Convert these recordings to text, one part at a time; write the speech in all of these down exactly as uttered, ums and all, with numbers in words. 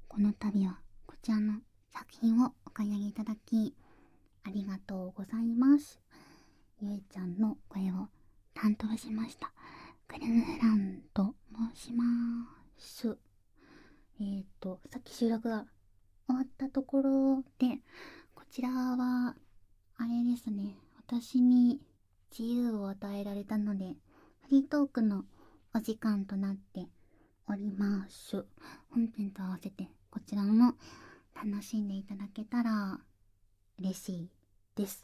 この度はこちらの作品をお買い上げいただきありがとうございます。ゆいちゃんの声を担当しましたクルムフランと申します。えーとさっき収録が終わったところで、こちらはあれですね、私に自由を与えられたのでフリートークのお時間となっております。本編と合わせてこちらも楽しんでいただけたら嬉しいです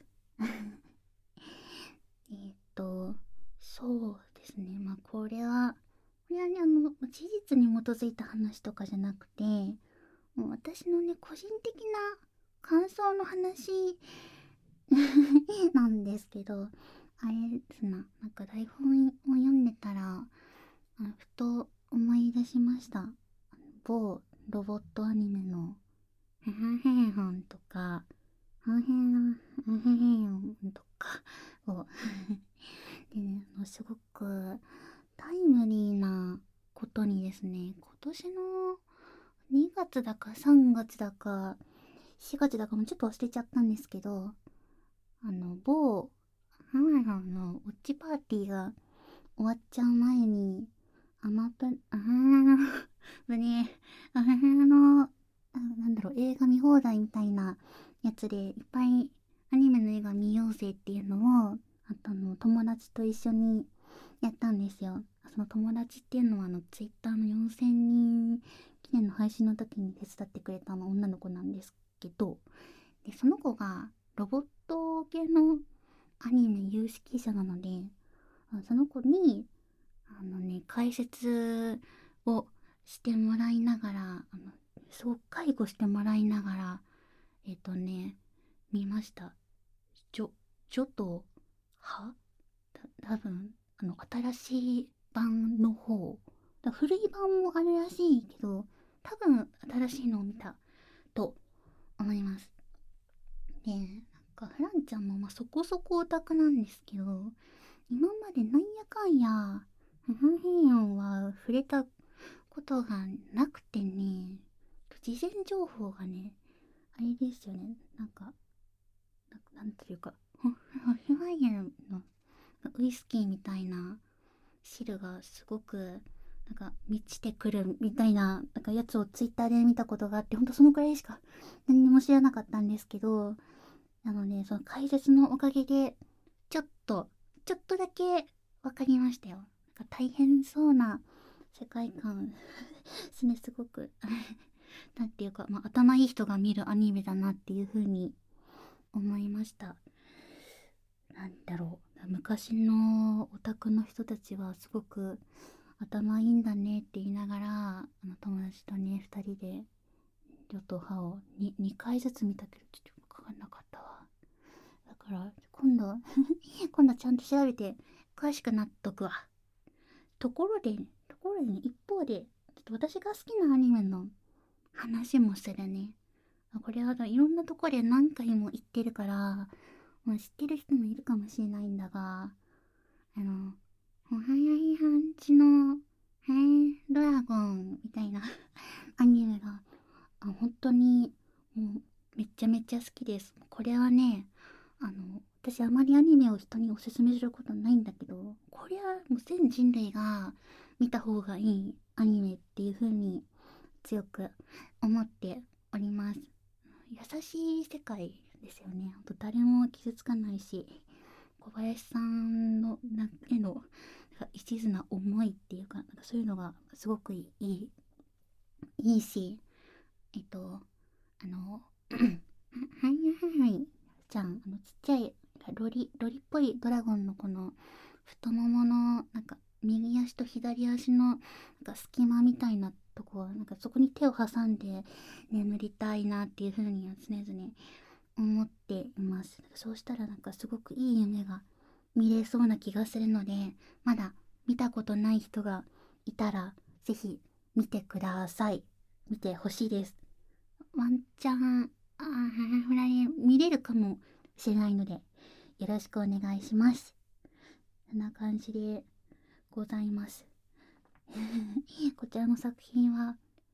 えっとそうですね、まあこれはこれはね、あの事実に基づいた話とかじゃなくて、もう私のね個人的な感想の話なんですけど、あれですな、なんか台本を読んでたら、あふと思い出しました。あの某ロボットアニメのヘハヘンハンとか、ハヘンハヘヘンとかをでね、あのすごくタイムリーなことにですね、今年のにがつだかさんがつだかしがつだかもちょっと忘れちゃったんですけど、あの某ハワイさんのウォッチパーティーが終わっちゃう前に、アマプあーのね、あーのあなんだろう、映画見放題みたいなやつでいっぱいアニメの映画見ようぜっていうのを、あとあの友達と一緒にやったんですよ。その友達っていうのはあのツイッターのよんせんにん記念の配信の時に手伝ってくれたあの女の子なんですけど、でその子がロボット系のアニメ有識者なので、あその子にあのね解説をしてもらいながら、あのそう介護してもらいながら、えっ、とね見ました。ジョジョとはた多分あの新しい版の方だ、古い版もあるらしいけど、多分新しいのを見たと思います。でなんかフランちゃんもまあそこそこオタクなんですけど、今までなんやかんやフフヘヨンは触れたことがなくてね、事前情報がねあれですよね、なんかなんかなんというかフフフヘヨンのウイスキーみたいな汁がすごくなんか満ちてくるみたいな、なんかやつをツイッターで見たことがあって、ほんとそのくらいしか何にも知らなかったんですけど、あのね、その解説のおかげでちょっとちょっとだけ分かりましたよ。なんか大変そうな世界観ですね、すごくなんていうか、まあ、頭いい人が見るアニメだなっていう風に思いました。なんだろう、昔のオタクの人たちはすごく頭いいんだねって言いながら、あの友達とねふたりでちょっと歯を に, にかいずつ見たけどちょっと分かんなかったわ。だから今度今度ちゃんと調べて詳しくなっとくわ。ところでところでね、一方でちょっと私が好きなアニメの話もするね。これはいろんなとこで何回も言ってるから、まあ、知ってる人もいるかもしれないんだが、あのおはやいはんちのへードラゴンみたいなアニメが、あ本当にもうめっちゃめっちゃ好きです。これはね、あの私あまりアニメを人におすすめすることないんだけど、これはもう全人類が見た方がいいアニメっていう風に強く思っております。優しい世界ですよね。ほんと誰も傷つかないし、小林さんのなへの一途な思いっていうか、なんかそういうのがすごくいいいいし、えっとあのはいはいはいちゃん、あのちっちゃいロリロリっぽいドラゴンのこの太もものなんか右足と左足のなんか隙間みたいなとこ、なんかそこに手を挟んで眠りたいなっていう風には常々思っています。そうしたらなんかすごくいい夢が見れそうな気がするので、まだ見たことない人がいたらぜひ見てください。見てほしいです。ワンチャンあーフライ見れるかもしれないのでよろしくお願いします。こんな感じでございますこちらの作品は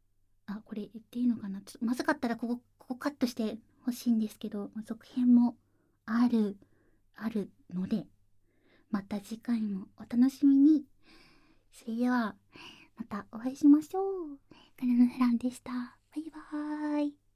あ、これ言っていいのかな、ちょっとまずかったらここ、ここカットしてほしいんですけど、まあ続編もある、あるので、また次回もお楽しみに。それでは、またお会いしましょう。カナのフランでした。バイバーイ。